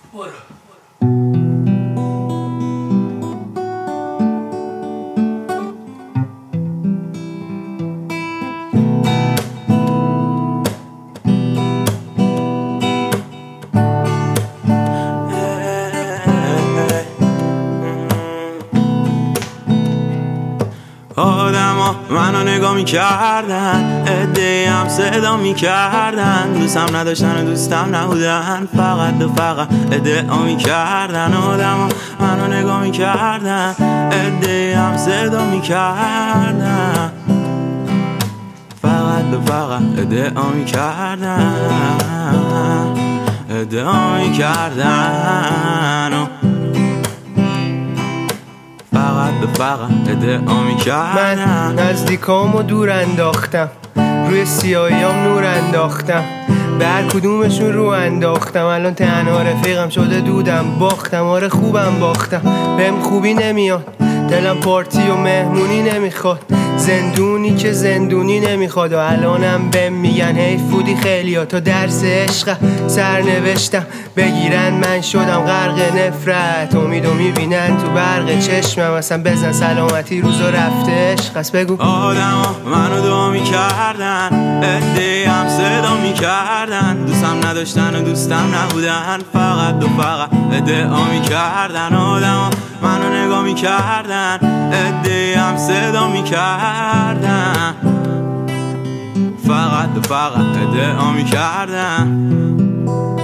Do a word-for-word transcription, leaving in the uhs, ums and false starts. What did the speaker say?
آدما منو نگاه میکردن، عده‌ای هم صدا میکردن، دوستم نداشتن و دوستم نبودن، فقط و فقط ادعا میکردن. آدما منو نگاه میکردن، عده‌ای هم صدا میکردن، فقط و فقط ادعا میکردن، ادعا میکردن، فقط به فقط ادعا میکردم. من نزدیکامو دور انداختم، روی سیاهیام نور انداختم، به هر کدومشون رو انداختم. الان تنها رفیقم شده دودم، باختم آره خوبم باختم، بهم خوبی نمیاد، دلم پارتی و مهمونی نمیخواد، زندونی که زندونی نمیخواد. و الانم بهم میگن حیف بودی خیلیا، تا درس عشق سر نوشتم بگیرن من شدم غرق نفرت، امیدو میبینن تو برق چشمم، اصلا بزن سلامتی روزو رفته عشق است. بگو آدما منو دعا میکردن، عده‌ای هم صدا میکردن، دوستم نداشتن و دوستم نبودن، فقط و فقط ادعا میکردن. آدما منو نگاه میکردن، عده‌ای هم صدا میکردن، فقط و فقط ادعا میکردن.